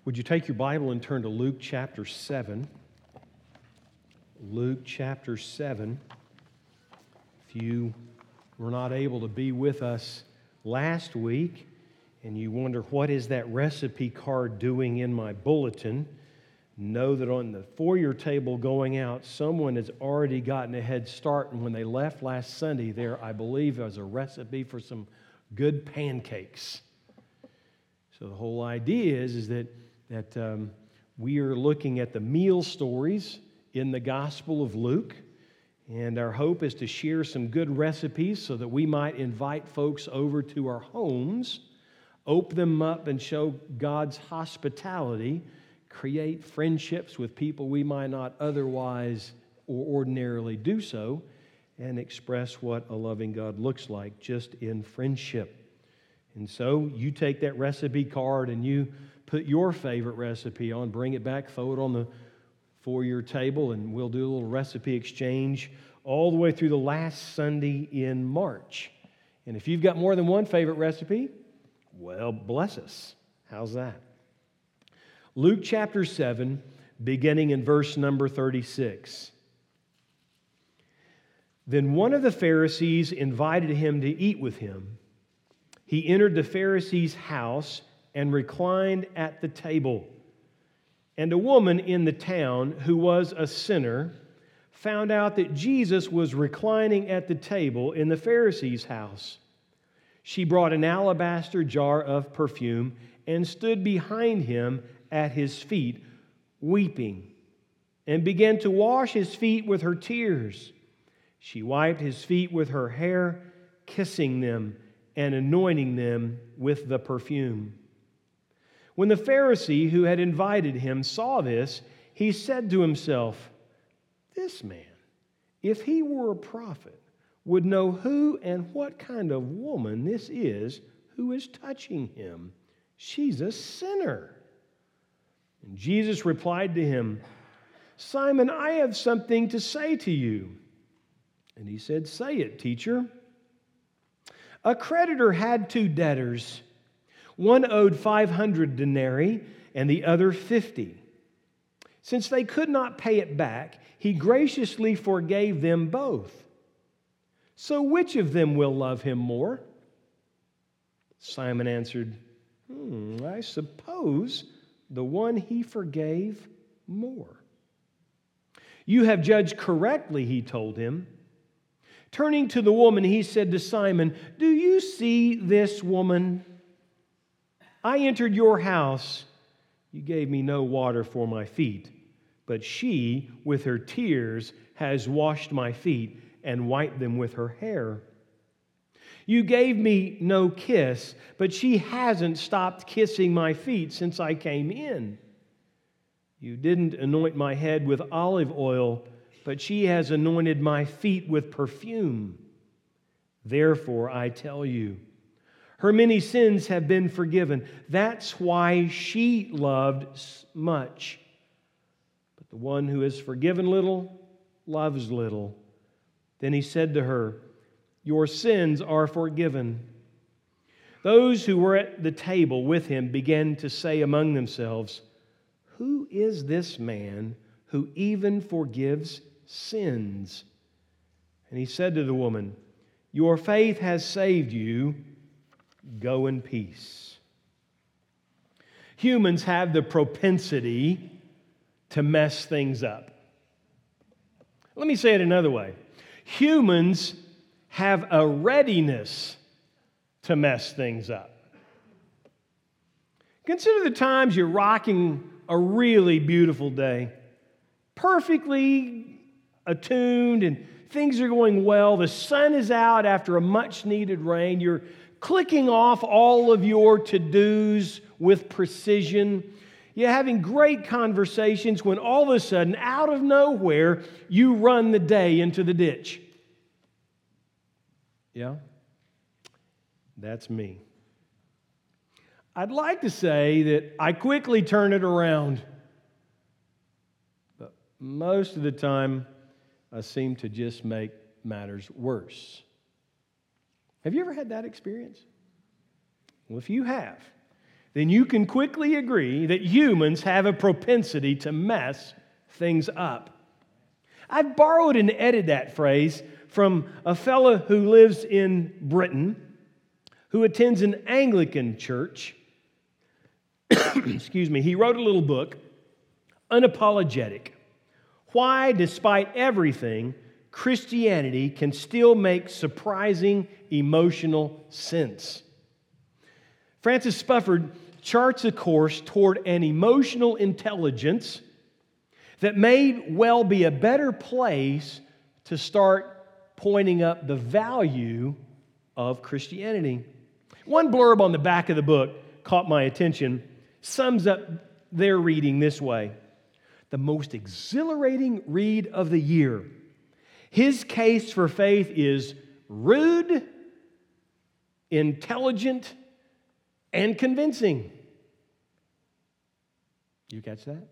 Would you take your Bible and turn to Luke chapter 7? Luke chapter 7. If you were not able to be with us last week and you wonder what is that recipe card doing in my bulletin, know that on the foyer table going out, someone has already gotten a head start, and when they left last Sunday there, I believe there was a recipe for some good pancakes. So the whole idea is that we are looking at the meal stories in the Gospel of Luke, and our hope is to share some good recipes so that we might invite folks over to our homes, open them up and show God's hospitality, create friendships with people we might not otherwise or ordinarily do so, and express what a loving God looks like just in friendship. And so you take that recipe card and you put your favorite recipe on, bring it back, throw it on the foyer table, and we'll do a little recipe exchange all the way through the last Sunday in March. And if you've got more than one favorite recipe, well, bless us. How's that? Luke chapter 7, beginning in verse number 36. Then one of the Pharisees invited him to eat with him. He entered the Pharisee's house and reclined at the table. And a woman in the town who was a sinner found out that Jesus was reclining at the table in the Pharisee's house. She brought an alabaster jar of perfume and stood behind him at his feet, weeping, and began to wash his feet with her tears. She wiped his feet with her hair, kissing them and anointing them with the perfume. When the Pharisee who had invited him saw this, he said to himself, "This man, if he were a prophet, would know who and what kind of woman this is who is touching him. She's a sinner." And Jesus replied to him, "Simon, I have something to say to you." And he said, "Say it, teacher." A creditor had two debtors. One owed 500 denarii and the other 50. Since they could not pay it back, he graciously forgave them both. So which of them will love him more? Simon answered, I suppose the one he forgave more. You have judged correctly, he told him. Turning to the woman, he said to Simon, "Do you see this woman? I entered your house. You gave me no water for my feet, but she, with her tears, has washed my feet and wiped them with her hair. You gave me no kiss, but she hasn't stopped kissing my feet since I came in. You didn't anoint my head with olive oil, but she has anointed my feet with perfume. Therefore, I tell you, her many sins have been forgiven. That's why she loved much. But the one who is forgiven little loves little." Then he said to her, "Your sins are forgiven." Those who were at the table with him began to say among themselves, "Who is this man who even forgives sins?" And he said to the woman, "Your faith has saved you. Go in peace." Humans have the propensity to mess things up. Let me say it another way. Humans have a readiness to mess things up. Consider the times you're rocking a really beautiful day, perfectly attuned, and things are going well. The sun is out after a much-needed rain. You're clicking off all of your to-dos with precision. You're having great conversations when all of a sudden, out of nowhere, you run the day into the ditch. Yeah? That's me. I'd like to say that I quickly turn it around, but most of the time, I seem to just make matters worse. Have you ever had that experience? Well, if you have, then you can quickly agree that humans have a propensity to mess things up. I've borrowed and edited that phrase from a fellow who lives in Britain, who attends an Anglican church. Excuse me. He wrote a little book, Unapologetic: Why, Despite Everything, Christianity Can Still Make Surprising Emotional Sense. Francis Spufford charts a course toward an emotional intelligence that may well be a better place to start pointing up the value of Christianity. One blurb on the back of the book caught my attention, sums up their reading this way: the most exhilarating read of the year. His case for faith is rude, intelligent, and convincing. You catch that?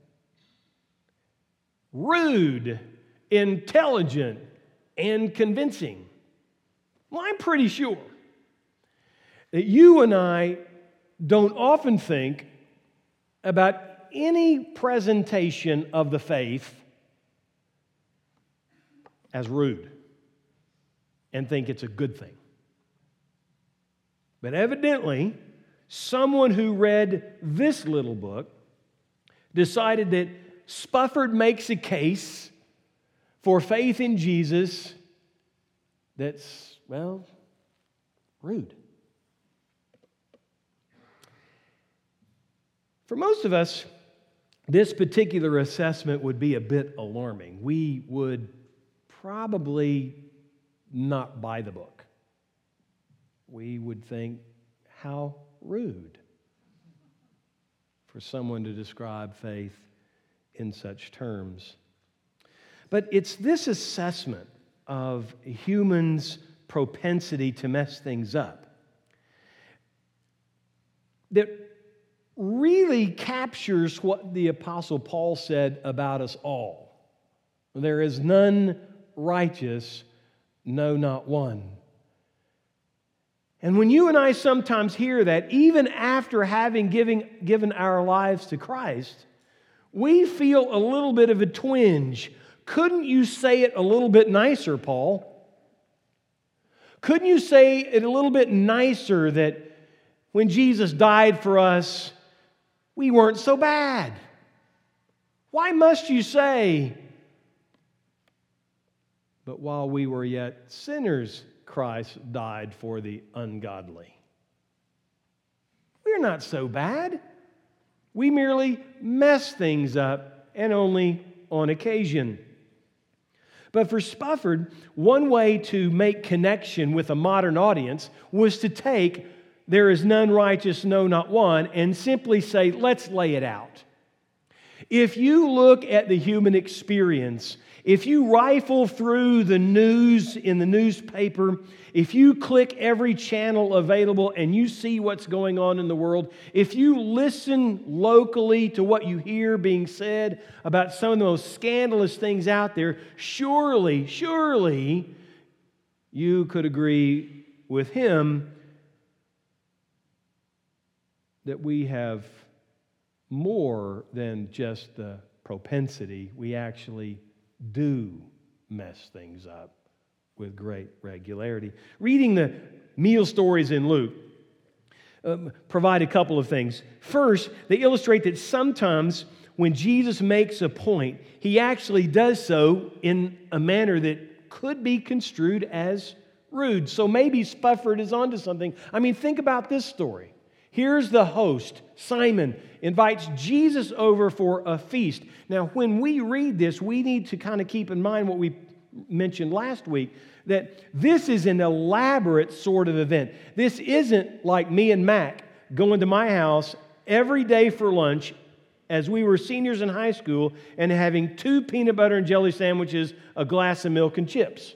Rude, intelligent, and convincing. Well, I'm pretty sure that you and I don't often think about any presentation of the faith as rude and think it's a good thing. But evidently, someone who read this little book decided that Spufford makes a case for faith in Jesus that's, well, rude. For most of us, this particular assessment would be a bit alarming. We would probably not buy the book. We would think, how rude for someone to describe faith in such terms. But it's this assessment of humans' propensity to mess things up that really captures what the Apostle Paul said about us all. There is none righteous, no, not one. And when you and I sometimes hear that, even after having given our lives to Christ, we feel a little bit of a twinge. Couldn't you say it a little bit nicer, Paul? Couldn't you say it a little bit nicer that when Jesus died for us, we weren't so bad? Why must you say, but while we were yet sinners, Christ died for the ungodly? We're not so bad. We merely mess things up, and only on occasion. But for Spufford, one way to make connection with a modern audience was to take "there is none righteous, no, not one," and simply say, let's lay it out. If you look at the human experience, if you rifle through the news in the newspaper, if you click every channel available and you see what's going on in the world, if you listen locally to what you hear being said about some of the most scandalous things out there, surely you could agree with him that we have more than just the propensity. We actually do mess things up with great regularity. Reading the meal stories in Luke provide a couple of things. First, they illustrate that sometimes when Jesus makes a point, he actually does so in a manner that could be construed as rude. So maybe Spufford is onto something. I mean, think about this story. Here's the host, Simon, invites Jesus over for a feast. Now, when we read this, we need to kind of keep in mind what we mentioned last week, that this is an elaborate sort of event. This isn't like me and Mac going to my house every day for lunch as we were seniors in high school and having 2 peanut butter and jelly sandwiches, a glass of milk, and chips.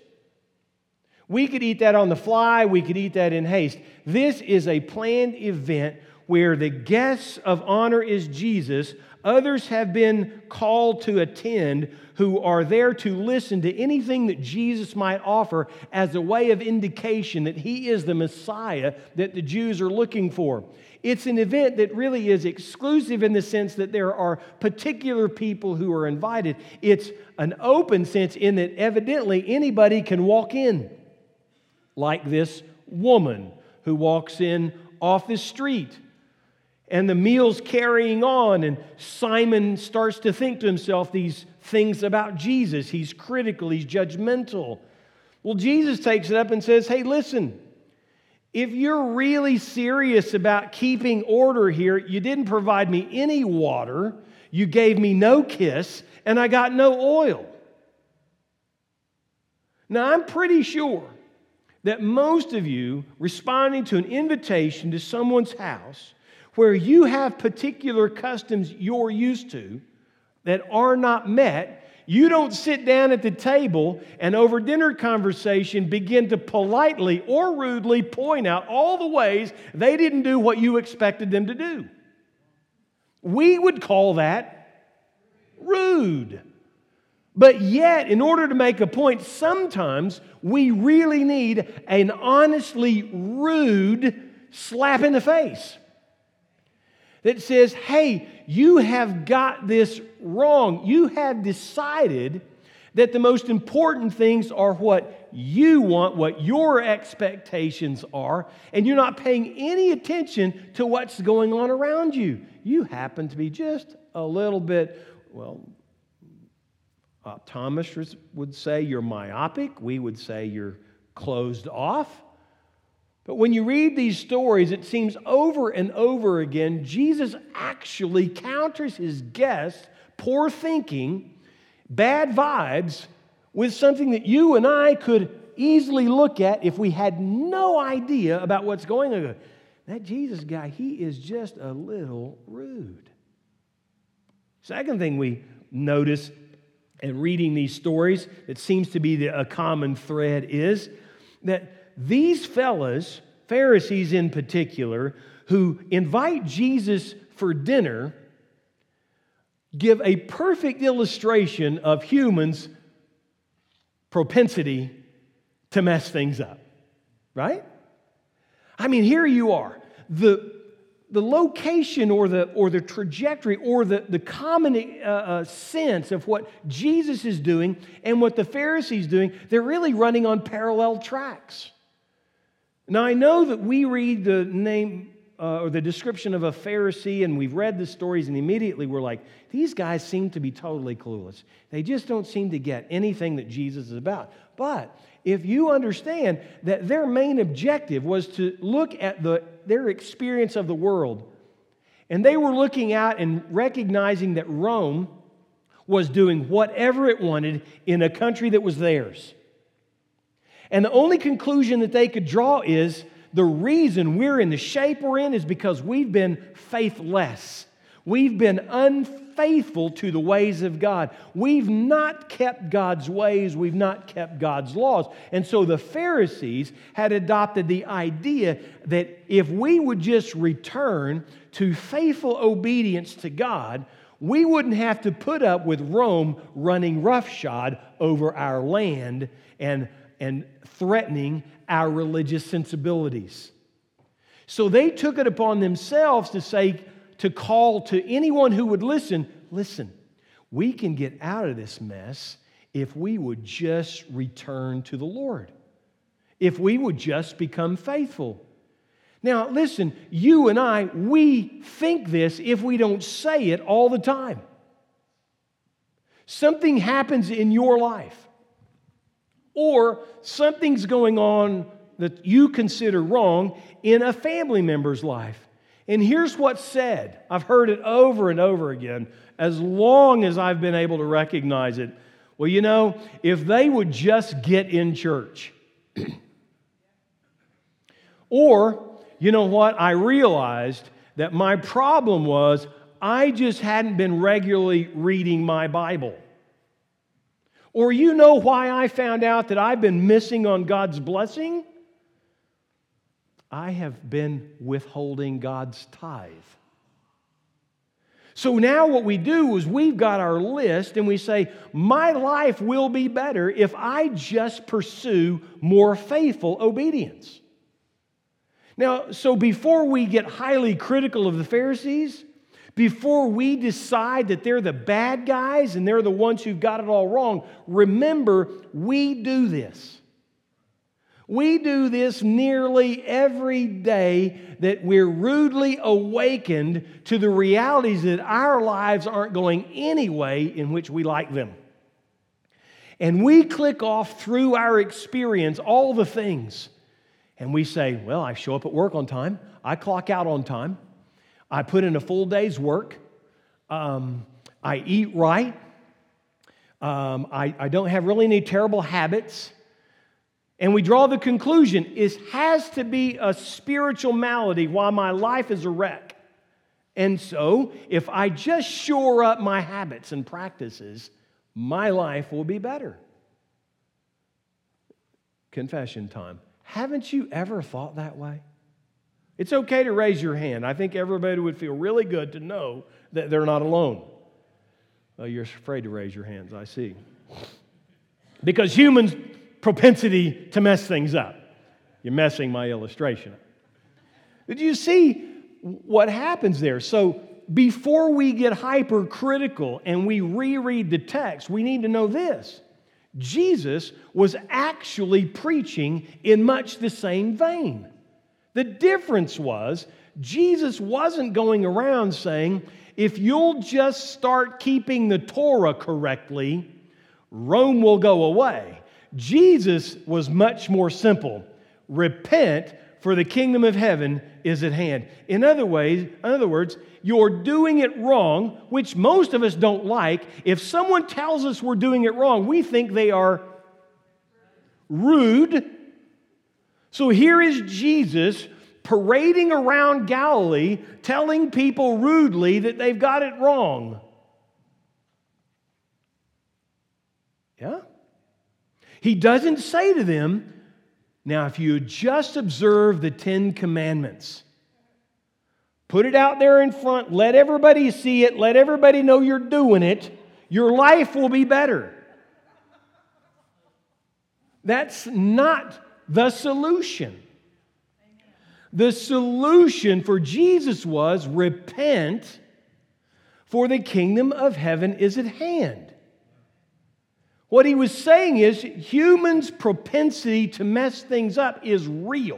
We could eat that on the fly. We could eat that in haste. This is a planned event where the guest of honor is Jesus, others have been called to attend who are there to listen to anything that Jesus might offer as a way of indication that He is the Messiah that the Jews are looking for. It's an event that really is exclusive in the sense that there are particular people who are invited. It's an open sense in that evidently anybody can walk in, like this woman who walks in off the street. And the meal's carrying on, and Simon starts to think to himself these things about Jesus. He's critical, he's judgmental. Well, Jesus takes it up and says, hey, listen, if you're really serious about keeping order here, you didn't provide me any water, you gave me no kiss, and I got no oil. Now, I'm pretty sure that most of you responding to an invitation to someone's house where you have particular customs you're used to that are not met, you don't sit down at the table and over dinner conversation begin to politely or rudely point out all the ways they didn't do what you expected them to do. We would call that rude. But yet, in order to make a point, sometimes we really need an honestly rude slap in the face that says, hey, you have got this wrong. You have decided that the most important things are what you want, what your expectations are, and you're not paying any attention to what's going on around you. You happen to be just a little bit, optometrists would say you're myopic. We would say you're closed off. But when you read these stories, it seems over and over again, Jesus actually counters his guests' poor thinking, bad vibes, with something that you and I could easily look at if we had no idea about what's going on. That Jesus guy, he is just a little rude. Second thing we notice in reading these stories, it seems to be a common thread, is that these fellas, Pharisees in particular, who invite Jesus for dinner, give a perfect illustration of humans' propensity to mess things up. Right? I mean, here you are. The location or the trajectory or the common sense of what Jesus is doing and what the Pharisees doing, they're really running on parallel tracks. Now, I know that we read the name or the description of a Pharisee and we've read the stories and immediately we're like, these guys seem to be totally clueless. They just don't seem to get anything that Jesus is about. But if you understand that their main objective was to look at their experience of the world, and they were looking out and recognizing that Rome was doing whatever it wanted in a country that was theirs. And the only conclusion that they could draw is the reason we're in the shape we're in is because we've been faithless. We've been unfaithful to the ways of God. We've not kept God's ways. We've not kept God's laws. And so the Pharisees had adopted the idea that if we would just return to faithful obedience to God, we wouldn't have to put up with Rome running roughshod over our land and threatening our religious sensibilities. So they took it upon themselves to call to anyone who would listen, we can get out of this mess if we would just return to the Lord. If we would just become faithful. Now, listen, you and I, we think this if we don't say it all the time. Something happens in your life, or something's going on that you consider wrong in a family member's life. And here's what's said. I've heard it over and over again as long as I've been able to recognize it. Well, you know, if they would just get in church. Or, you know what? I realized that my problem was I just hadn't been regularly reading my Bible. Or you know why I found out that I've been missing on God's blessing? I have been withholding God's tithe. So now what we do is we've got our list and we say, my life will be better if I just pursue more faithful obedience. Now, so before we get highly critical of the Pharisees, before we decide that they're the bad guys and they're the ones who've got it all wrong, remember, we do this. We do this nearly every day, that we're rudely awakened to the realities that our lives aren't going any way in which we like them. And we click off through our experience all the things. And we say, well, I show up at work on time. I clock out on time. I put in a full day's work. I eat right. I don't have really any terrible habits. And we draw the conclusion, it has to be a spiritual malady while my life is a wreck. And so, if I just shore up my habits and practices, my life will be better. Confession time. Haven't you ever thought that way? It's okay to raise your hand. I think everybody would feel really good to know that they're not alone. Well, you're afraid to raise your hands, I see. Because humans' propensity to mess things up. You're messing my illustration up. Did you see what happens there? So before we get hypercritical and we reread the text, we need to know this. Jesus was actually preaching in much the same vein. The difference was, Jesus wasn't going around saying, if you'll just start keeping the Torah correctly, Rome will go away. Jesus was much more simple. Repent, for the kingdom of heaven is at hand. In other words, you're doing it wrong, which most of us don't like. If someone tells us we're doing it wrong, we think they are rude. So here is Jesus parading around Galilee, telling people rudely that they've got it wrong. Yeah? He doesn't say to them, now if you just observe the 10 Commandments, put it out there in front, let everybody see it, let everybody know you're doing it, your life will be better. That's not the solution. The solution for Jesus was repent, for the kingdom of heaven is at hand. What he was saying is humans' propensity to mess things up is real.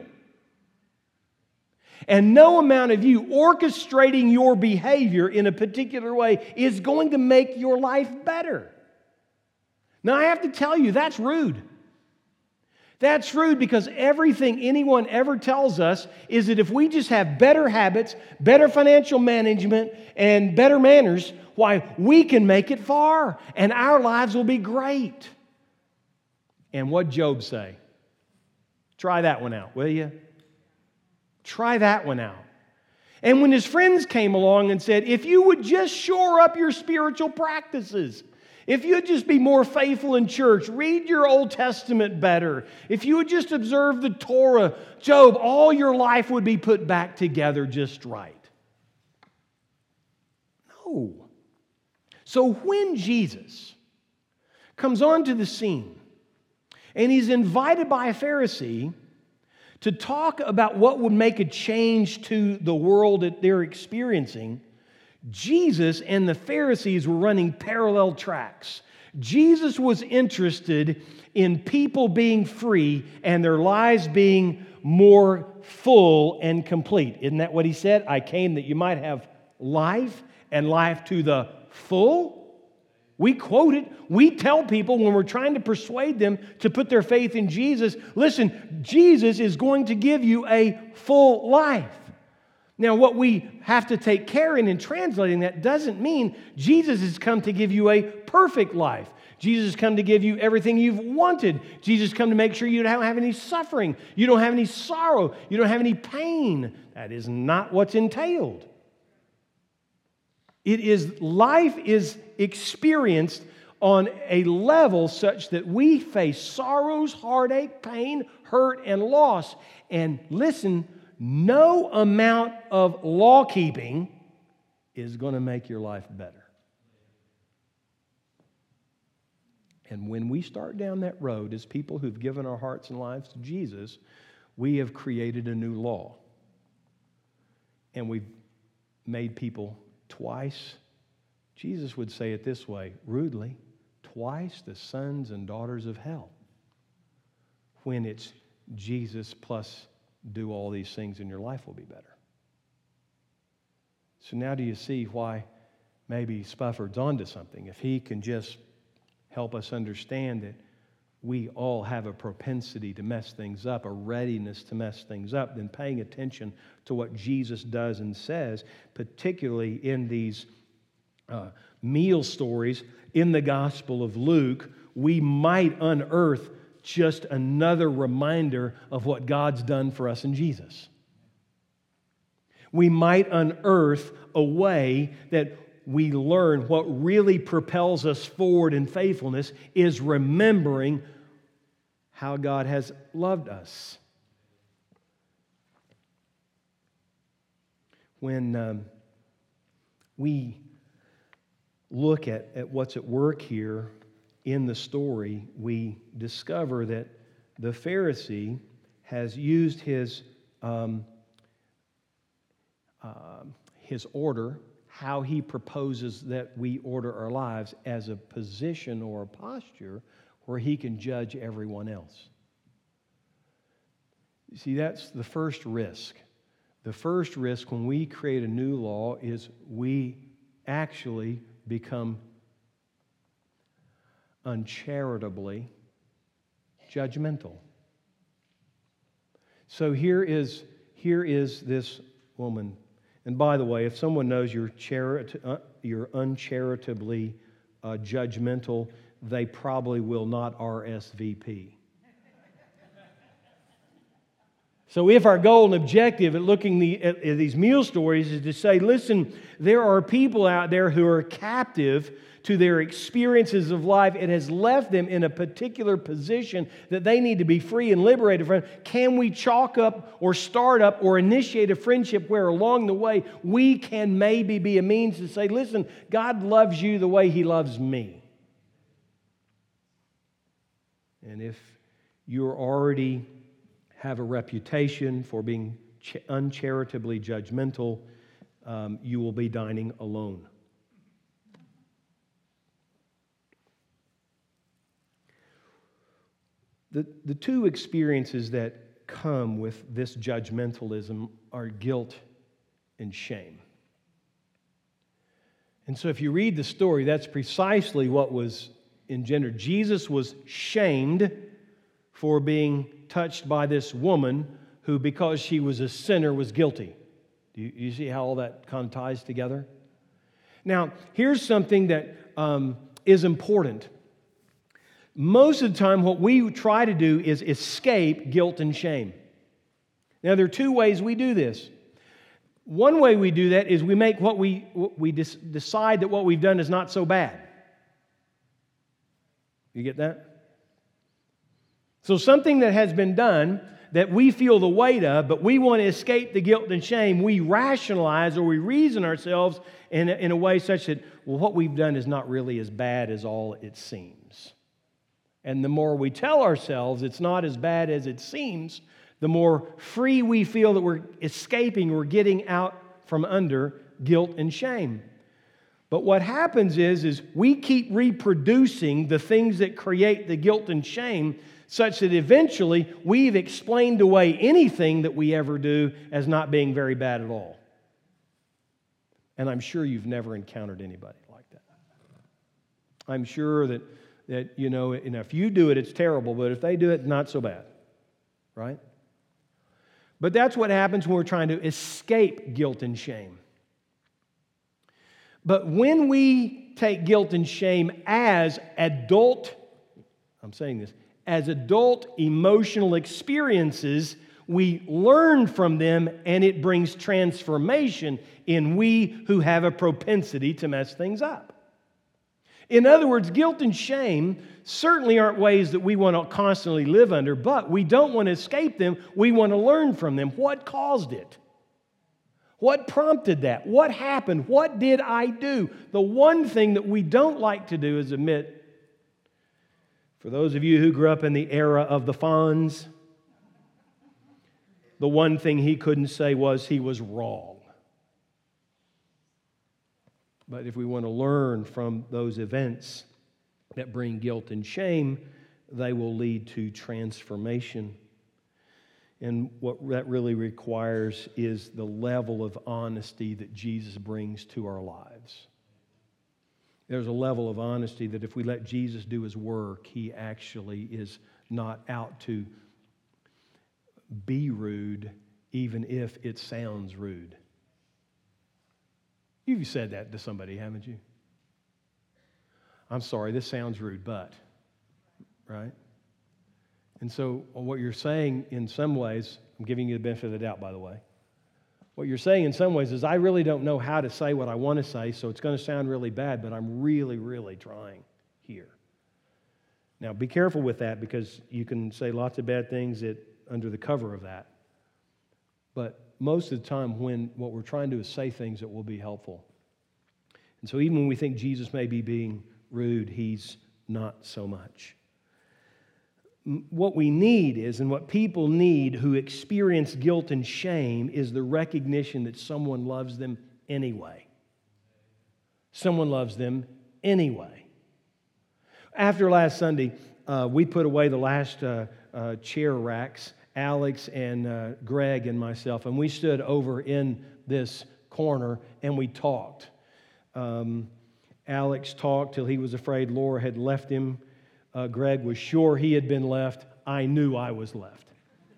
And no amount of you orchestrating your behavior in a particular way is going to make your life better. Now, I have to tell you, that's rude. That's rude because everything anyone ever tells us is that if we just have better habits, better financial management, and better manners, why, we can make it far and our lives will be great. And what'd Job say? Try that one out, will you? Try that one out. And when his friends came along and said, if you would just shore up your spiritual practices, if you'd just be more faithful in church, read your Old Testament better, if you would just observe the Torah, Job, all your life would be put back together just right. No. So when Jesus comes onto the scene and he's invited by a Pharisee to talk about what would make a change to the world that they're experiencing, Jesus and the Pharisees were running parallel tracks. Jesus was interested in people being free and their lives being more full and complete. Isn't that what he said? I came that you might have life and life to the full. We quote it. We tell people when we're trying to persuade them to put their faith in Jesus, listen, Jesus is going to give you a full life. Now, what we have to take care in translating that doesn't mean Jesus has come to give you a perfect life. Jesus has come to give you everything you've wanted. Jesus has come to make sure you don't have any suffering. You don't have any sorrow. You don't have any pain. That is not what's entailed. Life is experienced on a level such that we face sorrows, heartache, pain, hurt, and loss. And listen, no amount of law keeping is going to make your life better. And when we start down that road as people who've given our hearts and lives to Jesus, we have created a new law. And we've made people twice, Jesus would say it this way, rudely, twice the sons and daughters of hell. When it's Jesus plus do all these things and your life will be better. So now do you see why maybe Spufford's onto something? If he can just help us understand that we all have a propensity to mess things up, a readiness to mess things up, then paying attention to what Jesus does and says, particularly in these meal stories in the Gospel of Luke, we might unearth just another reminder of what God's done for us in Jesus. We might unearth a way that we learn what really propels us forward in faithfulness is remembering how God has loved us. When we look at what's at work here in the story, we discover that the Pharisee has used his order, how he proposes that we order our lives, as a position or a posture where he can judge everyone else. You see, that's the first risk. The first risk when we create a new law is we actually become uncharitably judgmental. So here is this woman. And by the way, if someone knows you're uncharitably judgmental, they probably will not RSVP. So if our goal and objective at looking at these meal stories is to say, listen, there are people out there who are captive to their experiences of life. It has left them in a particular position that they need to be free and liberated from. Can we chalk up or start up or initiate a friendship where along the way we can maybe be a means to say, listen, God loves you the way He loves me. And if you're already have a reputation for being uncharitably judgmental, you will be dining alone. The two experiences that come with this judgmentalism are guilt and shame. And so if you read the story, that's precisely what was engendered. Jesus was shamed for being touched by this woman who, because she was a sinner, was guilty. Do you see how all that kind of ties together? Now, here's something that is important. Most of the time, what we try to do is escape guilt and shame. Now, there are two ways we do this. One way we do that is we make decide that what we've done is not so bad. You get that? So something that has been done that we feel the weight of, but we want to escape the guilt and shame, we rationalize or we reason ourselves in a way such that, well, what we've done is not really as bad as all it seems. And the more we tell ourselves it's not as bad as it seems, the more free we feel that we're escaping, we're getting out from under guilt and shame. But what happens is we keep reproducing the things that create the guilt and shame, such that eventually we've explained away anything that we ever do as not being very bad at all. And I'm sure you've never encountered anybody like that. I'm sure that if you do it, it's terrible, but if they do it, not so bad, right? But that's what happens when we're trying to escape guilt and shame. But when we take guilt and shame as adult emotional experiences, we learn from them and it brings transformation in we who have a propensity to mess things up. In other words, guilt and shame certainly aren't ways that we want to constantly live under, but we don't want to escape them. We want to learn from them. What caused it? What prompted that? What happened? What did I do? The one thing that we don't like to do is admit, for those of you who grew up in the era of the Fonz, the one thing he couldn't say was he was wrong. But if we want to learn from those events that bring guilt and shame, they will lead to transformation. And what that really requires is the level of honesty that Jesus brings to our lives. There's a level of honesty that if we let Jesus do His work, He actually is not out to be rude, even if it sounds rude. You've said that to somebody, haven't you? I'm sorry, this sounds rude, but, right? And so what you're saying in some ways, I'm giving you the benefit of the doubt, by the way. What you're saying in some ways is, I really don't know how to say what I want to say, so it's going to sound really bad, but I'm really, really trying here. Now, be careful with that, because you can say lots of bad things under the cover of that. But most of the time, when what we're trying to do is say things that will be helpful. And so even when we think Jesus may be being rude, He's not so much. What we need is, and what people need who experience guilt and shame, is the recognition that someone loves them anyway. Someone loves them anyway. After last Sunday, we put away the last chair racks, Alex and Greg and myself, and we stood over in this corner and we talked. Alex talked till he was afraid Laura had left him. Greg was sure he had been left. I knew I was left.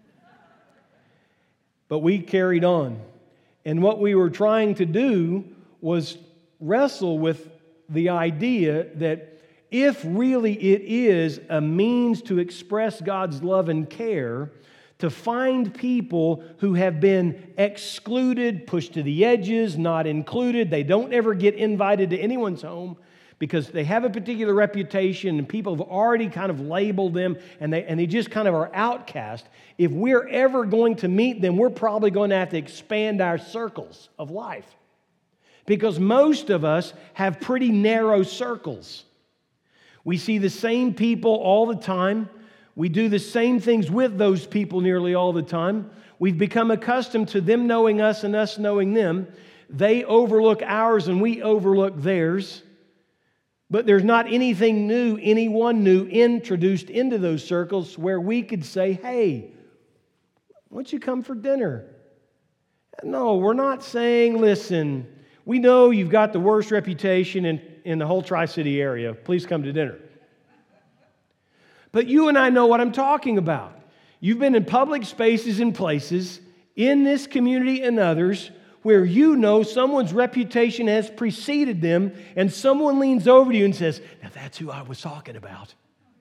But we carried on. And what we were trying to do was wrestle with the idea that if really it is a means to express God's love and care, to find people who have been excluded, pushed to the edges, not included, they don't ever get invited to anyone's home because they have a particular reputation and people have already kind of labeled them and they just kind of are outcast. If we're ever going to meet them, we're probably going to have to expand our circles of life, because most of us have pretty narrow circles. We see the same people all the time. We do the same things with those people nearly all the time. We've become accustomed to them knowing us and us knowing them. They overlook ours and we overlook theirs. But there's not anything new, anyone new introduced into those circles where we could say, hey, why don't you come for dinner? No, we're not saying, listen, we know you've got the worst reputation in the whole Tri-City area. Please come to dinner. But you and I know what I'm talking about. You've been in public spaces and places in this community and others where you know someone's reputation has preceded them and someone leans over to you and says, now that's who I was talking about.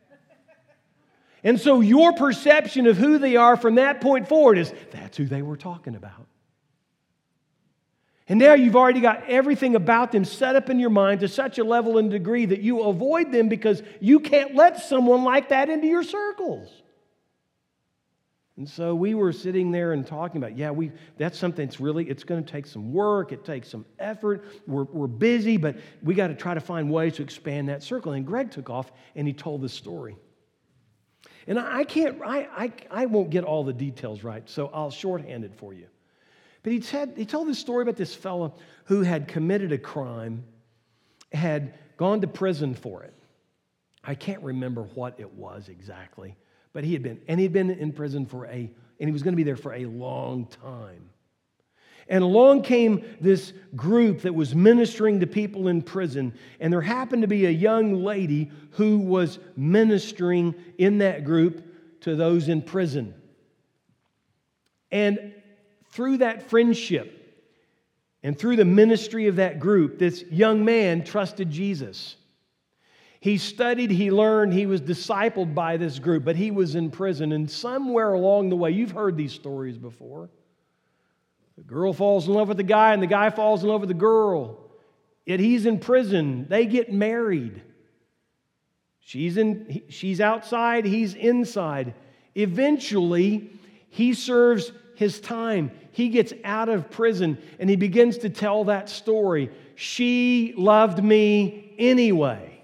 And so your perception of who they are from that point forward is, that's who they were talking about. And now you've already got everything about them set up in your mind to such a level and degree that you avoid them because you can't let someone like that into your circles. And so we were sitting there and talking about, that's something that's really, it's going to take some work, it takes some effort, we're busy, but we got to try to find ways to expand that circle. And Greg took off and he told this story. And I won't get all the details right, so I'll shorthand it for you. But he told this story about this fellow who had committed a crime, had gone to prison for it. I can't remember what it was exactly, but he'd been in prison and he was going to be there for a long time. And along came this group that was ministering to people in prison, and there happened to be a young lady who was ministering in that group to those in prison. And through that friendship and through the ministry of that group, this young man trusted Jesus. He studied, he learned, he was discipled by this group, but he was in prison. And somewhere along the way, you've heard these stories before. The girl falls in love with the guy and the guy falls in love with the girl. Yet he's in prison. They get married. She's outside, he's inside. Eventually, he serves his time. He gets out of prison and he begins to tell that story. She loved me anyway.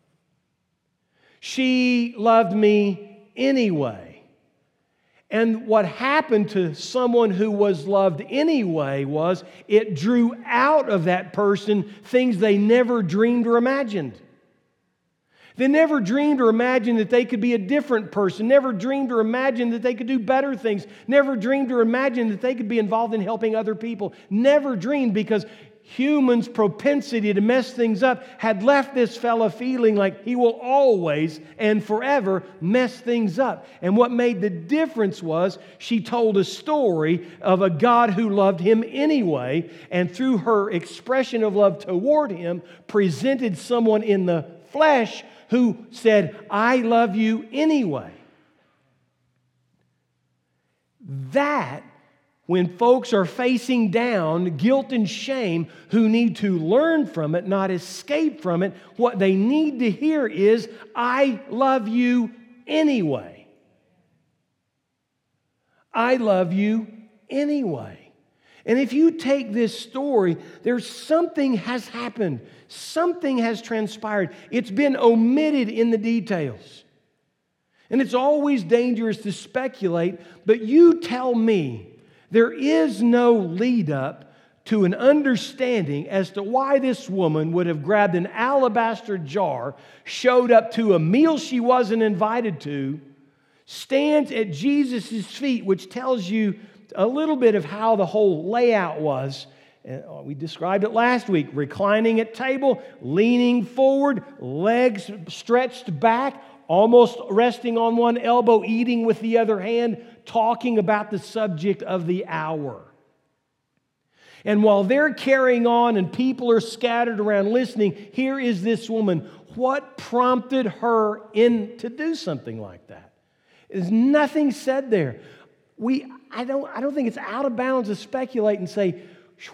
She loved me anyway. And what happened to someone who was loved anyway was it drew out of that person things they never dreamed or imagined. They never dreamed or imagined that they could be a different person, never dreamed or imagined that they could do better things, never dreamed or imagined that they could be involved in helping other people, never dreamed, because humans' propensity to mess things up had left this fella feeling like he will always and forever mess things up. And what made the difference was she told a story of a God who loved him anyway, and through her expression of love toward him, presented someone in the flesh who said, I love you anyway. That, when folks are facing down guilt and shame, who need to learn from it, not escape from it, what they need to hear is, I love you anyway. I love you anyway. And if you take this story, there's something has happened. Something has transpired. It's been omitted in the details. And it's always dangerous to speculate, but you tell me there is no lead up to an understanding as to why this woman would have grabbed an alabaster jar, showed up to a meal she wasn't invited to, stands at Jesus' feet, which tells you a little bit of how the whole layout was. We described it last week. Reclining at table, leaning forward, legs stretched back, almost resting on one elbow, eating with the other hand, talking about the subject of the hour. And while they're carrying on and people are scattered around listening, here is this woman. What prompted her to do something like that? There's nothing said there. I don't think it's out of bounds to speculate and say,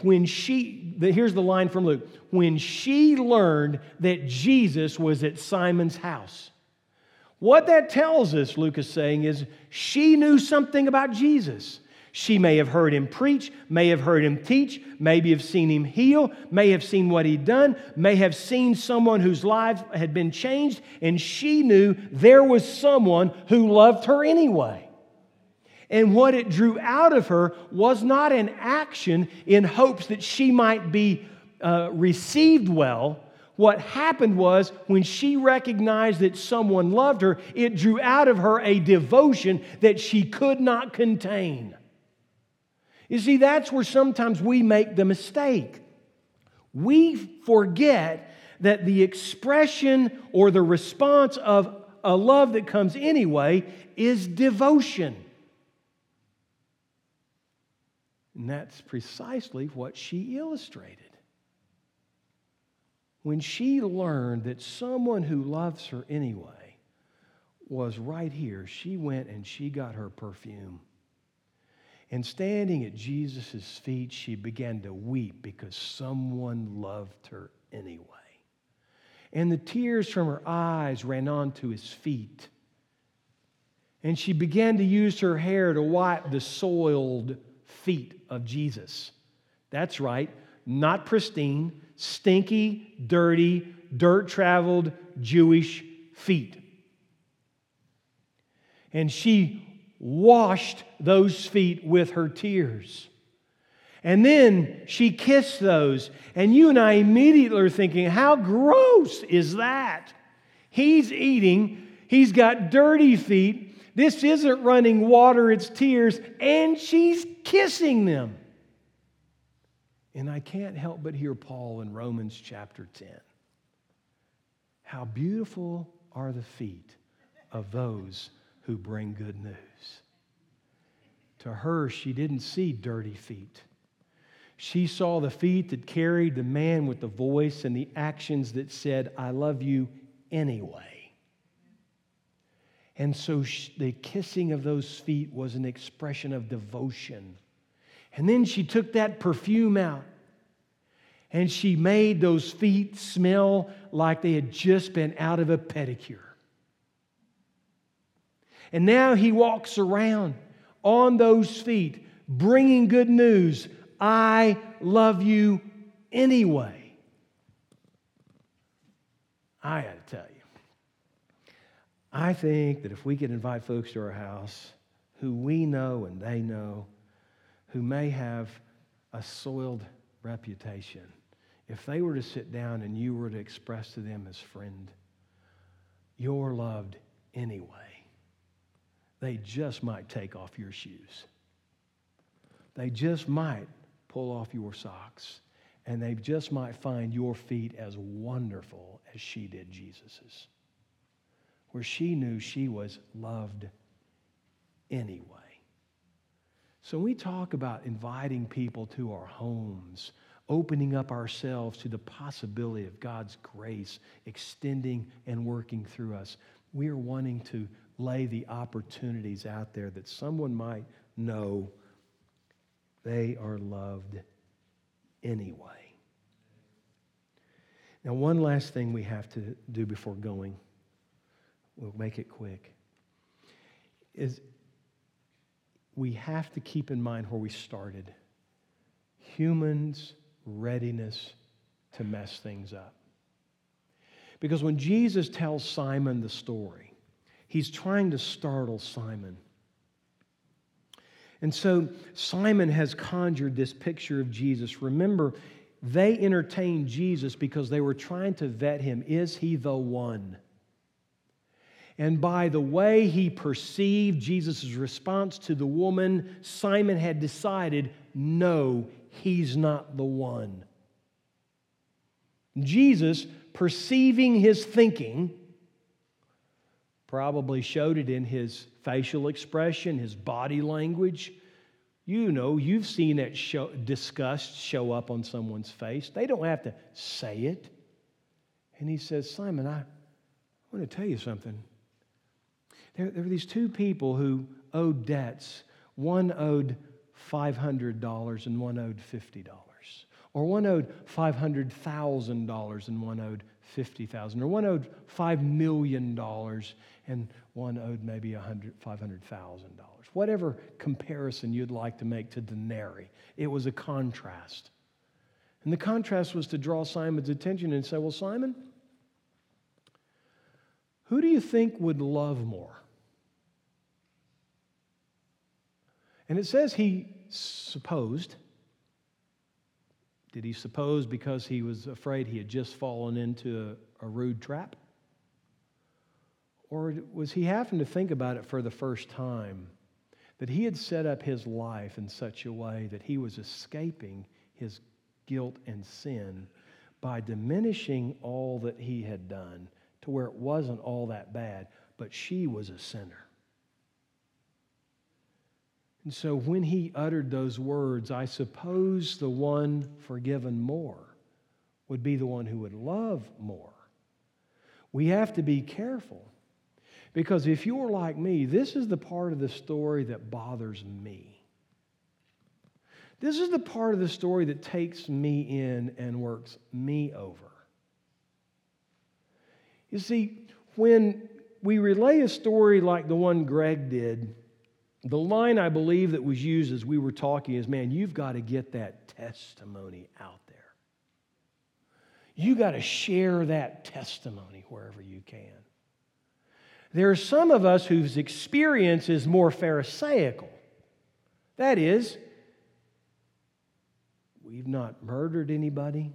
here's the line from Luke, when she learned that Jesus was at Simon's house. What that tells us, Luke is saying, is she knew something about Jesus. She may have heard him preach, may have heard him teach, maybe have seen him heal, may have seen what he'd done, may have seen someone whose life had been changed, and she knew there was someone who loved her anyway. And what it drew out of her was not an action in hopes that she might be received well. What happened was when she recognized that someone loved her, it drew out of her a devotion that she could not contain. You see, that's where sometimes we make the mistake. We forget that the expression or the response of a love that comes anyway is devotion. And that's precisely what she illustrated. When she learned that someone who loves her anyway was right here, she went and she got her perfume. And standing at Jesus' feet, she began to weep because someone loved her anyway. And the tears from her eyes ran onto his feet. And she began to use her hair to wipe the soiled feet of Jesus. That's right, not pristine, stinky, dirty, dirt-traveled Jewish feet. And she washed those feet with her tears. And then she kissed those. And you and I immediately are thinking, how gross is that? He's eating, he's got dirty feet. This isn't running water, it's tears, and she's kissing them. And I can't help but hear Paul in Romans chapter 10. How beautiful are the feet of those who bring good news. To her, she didn't see dirty feet. She saw the feet that carried the man with the voice and the actions that said, I love you anyway. And so the kissing of those feet was an expression of devotion. And then she took that perfume out and she made those feet smell like they had just been out of a pedicure. And now he walks around on those feet, bringing good news. I love you anyway. I got to tell you, I think that if we could invite folks to our house who we know and they know, who may have a soiled reputation, if they were to sit down and you were to express to them as friend, you're loved anyway, they just might take off your shoes. They just might pull off your socks. And they just might find your feet as wonderful as she did Jesus's, where she knew she was loved anyway. So when we talk about inviting people to our homes, opening up ourselves to the possibility of God's grace extending and working through us, we are wanting to lay the opportunities out there that someone might know they are loved anyway. Now, one last thing we have to do before going, we'll make it quick, is we have to keep in mind where we started. Humans' readiness to mess things up. Because when Jesus tells Simon the story, he's trying to startle Simon. And so Simon has conjured this picture of Jesus. Remember, they entertained Jesus because they were trying to vet him. Is he the one? And by the way he perceived Jesus' response to the woman, Simon had decided, no, he's not the one. Jesus, perceiving his thinking, probably showed it in his facial expression, his body language. You know, you've seen that disgust show up on someone's face. They don't have to say it. And he says, Simon, I want to tell you something. There were these two people who owed debts. One owed $500 and one owed $50. Or one owed $500,000 and one owed $50,000. Or one owed $5 million and one owed maybe $500,000. Whatever comparison you'd like to make to denarii. It was a contrast. And the contrast was to draw Simon's attention and say, well, Simon, who do you think would love more? And it says he supposed. Did he suppose because he was afraid he had just fallen into a rude trap? Or was he having to think about it for the first time? That he had set up his life in such a way that he was escaping his guilt and sin by diminishing all that he had done to where it wasn't all that bad, but she was a sinner. And so when he uttered those words, I suppose the one forgiven more would be the one who would love more. We have to be careful. Because if you're like me, this is the part of the story that bothers me. This is the part of the story that takes me in and works me over. You see, when we relay a story like the one Greg did, the line I believe that was used as we were talking is, man, you've got to get that testimony out there. You got to share that testimony wherever you can. There are some of us whose experience is more Pharisaical. That is, we've not murdered anybody.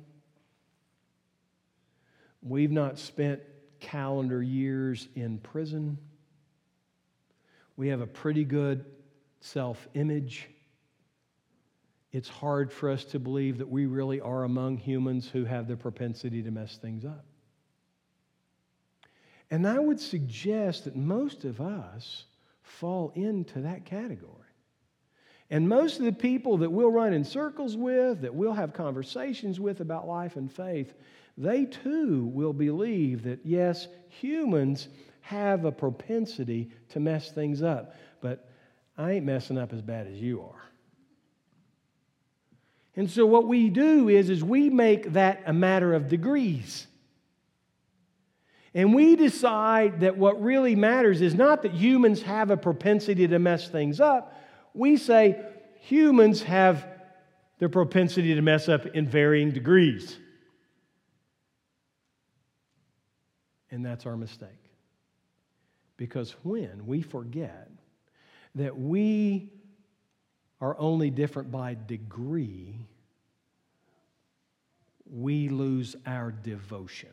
We've not spent calendar years in prison. We have a pretty good self-image. It's hard for us to believe that we really are among humans who have the propensity to mess things up. And I would suggest that most of us fall into that category. And most of the people that we'll run in circles with, that we'll have conversations with about life and faith, they too will believe that, yes, humans have a propensity to mess things up, but I ain't messing up as bad as you are. And so what we do is we make that a matter of degrees. And we decide that what really matters is not that humans have a propensity to mess things up. We say humans have the propensity to mess up in varying degrees. And that's our mistake. Because when we forget that we are only different by degree, we lose our devotion.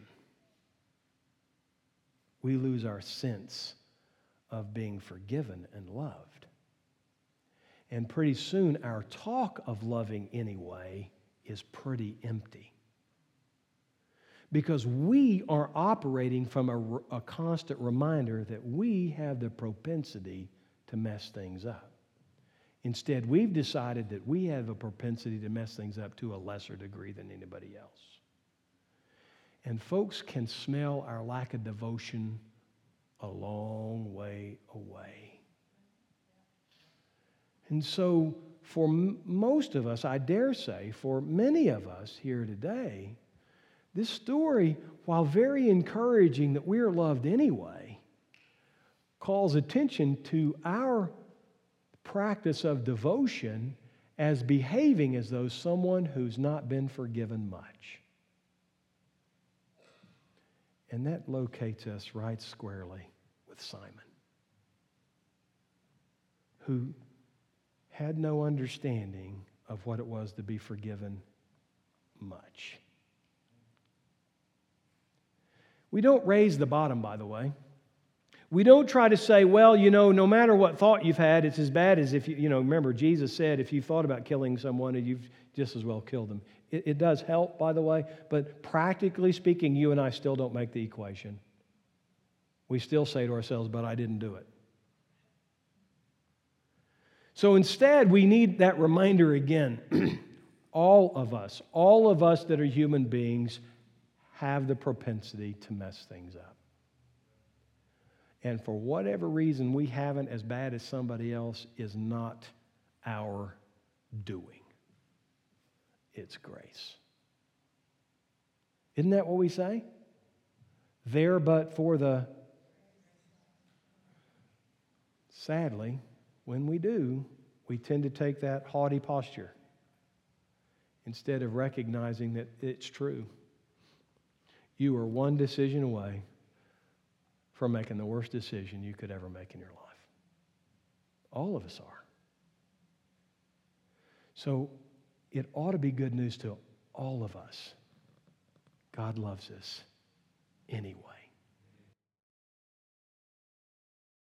We lose our sense of being forgiven and loved. And pretty soon, our talk of loving anyway is pretty empty. Because we are operating from a constant reminder that we have the propensity to mess things up. Instead, we've decided that we have a propensity to mess things up to a lesser degree than anybody else. And folks can smell our lack of devotion a long way away. And so, for most of us, I dare say, for many of us here today, this story, while very encouraging that we are loved anyway, calls attention to our practice of devotion as behaving as though someone who's not been forgiven much. And that locates us right squarely with Simon, who had no understanding of what it was to be forgiven much. We don't raise the bottom, by the way. We don't try to say, well, no matter what thought you've had, it's as bad as if remember, Jesus said, if you thought about killing someone, you've just as well killed them. It does help, by the way, but practically speaking, you and I still don't make the equation. We still say to ourselves, but I didn't do it. So instead, we need that reminder again. All of us that are human beings, have the propensity to mess things up. And for whatever reason, we haven't as bad as somebody else is not our doing. It's grace. Isn't that what we say? There but for the... Sadly, when we do, we tend to take that haughty posture instead of recognizing that it's true. You are one decision away from making the worst decision you could ever make in your life. All of us are. So it ought to be good news to all of us. God loves us anyway.